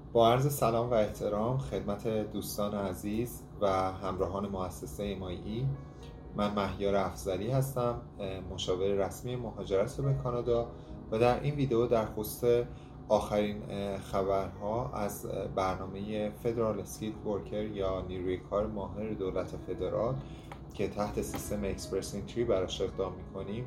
با عرض سلام و احترام خدمت دوستان عزیز و همراهان مؤسسه MIE. من مهیار افضلی هستم، مشاور رسمی مهاجرت به کانادا، و در این ویدیو در خصوص آخرین خبرها از برنامه فدرال اسکیل ورکر یا نیروی کار ماهر دولت فدرال که تحت سیستم اکسپرس انتری براش اقدام میکنیم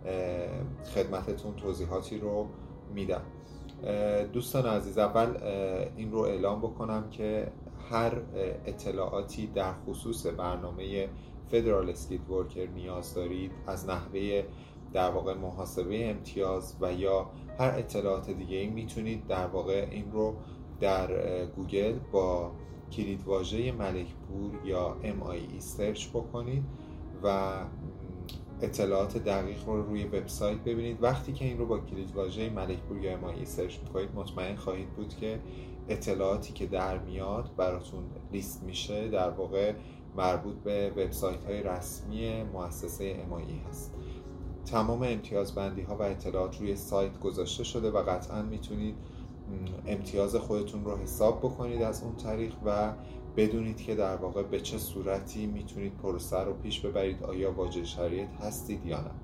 خدمتتون توضیحاتی رو میدم. دوستان عزیز، اول این رو اعلام بکنم که هر اطلاعاتی در خصوص برنامه فدرال اسکیل ورکر نیاز دارید، از نحوه در واقع محاسبه امتیاز و یا هر اطلاعات دیگه ای، میتونید در واقع این رو در گوگل با کلیدواژه ملکپور یا MIE سرچ بکنید و اطلاعات دقیق رو روی وبسایت ببینید. وقتی که این رو با کلیدواژه ملکپور یا MIE سرچ میکنید، مطمئن خواهید بود که اطلاعاتی که در میاد براتون لیست میشه در واقع مربوط به وبسایت های رسمی مؤسسه MIE هست. تمام امتیازبندی ها و اطلاعات روی سایت گذاشته شده و قطعا میتونید امتیاز خودتون رو حساب بکنید از اون طریق و بدونید که در واقع به چه صورتی میتونید پروسه رو پیش ببرید، آیا واجد شرایط هستید یا نه.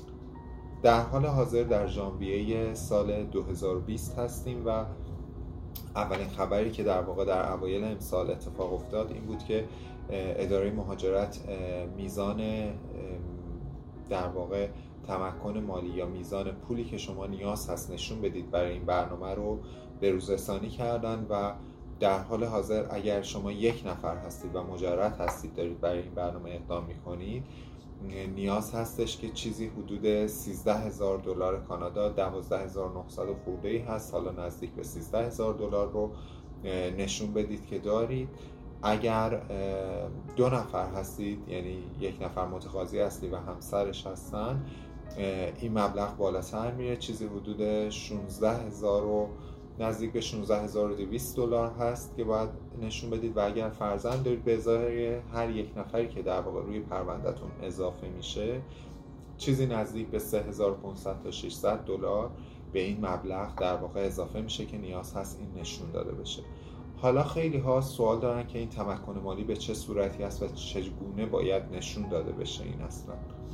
در حال حاضر در ژانویه سال 2020 هستیم و اولین خبری که در واقع در اوایل امسال اتفاق افتاد این بود که اداره مهاجرت میزان در واقع تمکن مالی یا میزان پولی که شما نیاز هست نشون بدید برای این برنامه رو به روز رسانی کردن و در حال حاضر اگر شما یک نفر هستید و مجرد هستید دارید برای این برنامه اقدام میکنید، نیاز هستش که چیزی حدود $13,000 کانادا، 12,900 خورده هست، حالا نزدیک به $13,000 رو نشون بدید که دارید. اگر دو نفر هستید، یعنی یک نفر متقاضی هستی و همسرش هستن، این مبلغ بالاتر میره، چیزی حدود 16,000 و نزدیک به $16,200 هست که باید نشون بدید. و اگر فرزند دارید، به ازای هر یک نفری که در واقع روی پروندهتون اضافه میشه، چیزی نزدیک به $3,500 تا $600 به این مبلغ در واقع اضافه میشه که نیاز هست این نشون داده بشه. حالا خیلی ها سوال دارن که این تمکن مالی به چه صورتی است و چگونه باید نشون داده بشه این اصلا.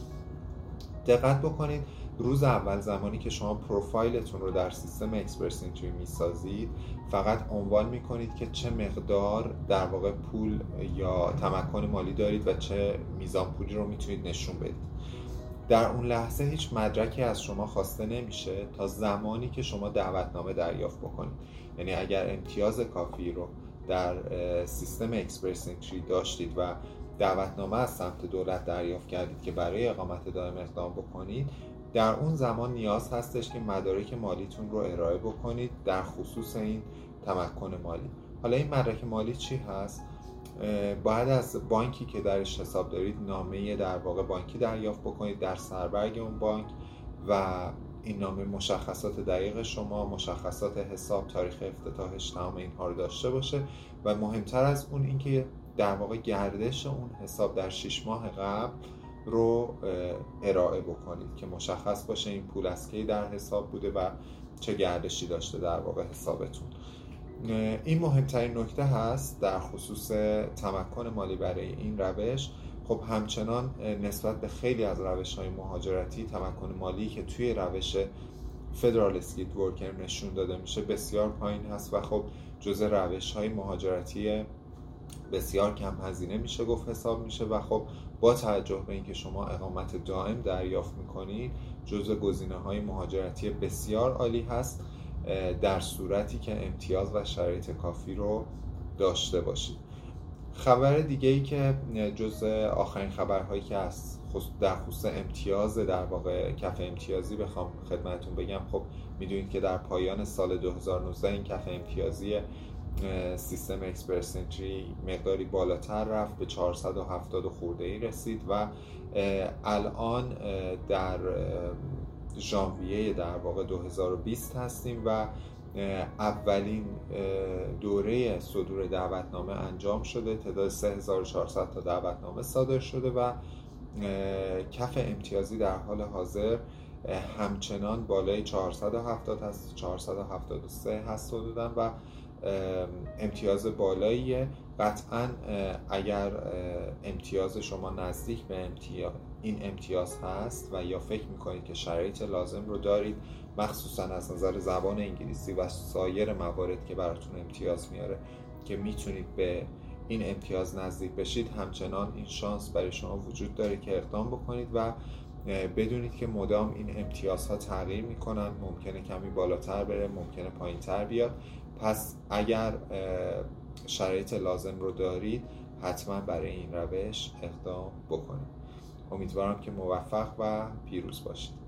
دقت بکنید، روز اول زمانی که شما پروفایلتون رو در سیستم اکسپرس انتری میسازید، فقط عنوان میکنید که چه مقدار در واقع پول یا تمکن مالی دارید و چه میزان پولی رو میتونید نشون بدید. در اون لحظه هیچ مدرکی از شما خواسته نمیشه تا زمانی که شما دعوتنامه دریافت بکنید. یعنی اگر امتیاز کافی رو در سیستم اکسپرس انتری داشتید و دعوتنامه از سمت دولت دریافت کردید که برای اقامت دائم اقدام بکنید، در اون زمان نیاز هستش که مدارک مالیتون رو ارائه بکنید در خصوص این تمکن مالی. حالا این مدرک مالی چی هست؟ باید از بانکی که درش حساب دارید نامه در واقع بانکی دریافت بکنید در سربرگ اون بانک و این نامه مشخصات دقیق شما، مشخصات حساب، تاریخ افتتاحش، تمام اینها رو داشته باشه و مهمتر از اون اینکه در واقع گردش اون حساب در 6 ماه قبل رو ارائه بکنید که مشخص باشه این پول از کی در حساب بوده و چه گردشی داشته در واقع حسابتون. این مهمترین نکته هست در خصوص تمکن مالی برای این روش. خب همچنان نسبت به خیلی از روش‌های مهاجرتی، تمکن مالی که توی روش فدرال اسکیل ورکر نشون داده میشه بسیار پایین هست و خب جزء روش‌های مهاجرتی بسیار کم هزینه میشه گفت حساب میشه و خب با توجه به اینکه شما اقامت دائم دریافت میکنید، جزء گزینه‌های مهاجرتی بسیار عالی هست در صورتی که امتیاز و شرایط کافی رو داشته باشید. خبر دیگه ای که جزء آخرین خبرهایی که از در خصوص امتیاز در واقع کف امتیازی بخوام خدمتتون بگم، خب میدونید که در پایان سال 2019 این کف امتیازی سیستم اکسپرس انتری مقداری بالاتر رفت، به 470 خورده ای رسید و الان در ژانویه در واقع 2020 هستیم و اولین دوره صدور دعوتنامه انجام شده. تعداد 3400 تا دعوتنامه صادر شده و کف امتیازی در حال حاضر همچنان بالای 470 هست، 473 هست حدوداً و امتیاز بالاییه. قطعا اگر امتیاز شما نزدیک به این امتیاز هست و یا فکر میکنید که شرایط لازم رو دارید، مخصوصا از نظر زبان انگلیسی و سایر موارد که براتون امتیاز میاره که میتونید به این امتیاز نزدیک بشید، همچنان این شانس برای شما وجود داره که اقدام بکنید و بدونید که مدام این امتیازها تغییر میکنن، ممکنه کمی بالاتر بره، ممکنه پایین تر بیاد. پس اگر شرایط لازم رو دارید حتما برای این روش اقدام بکنید. امیدوارم که موفق و پیروز باشید.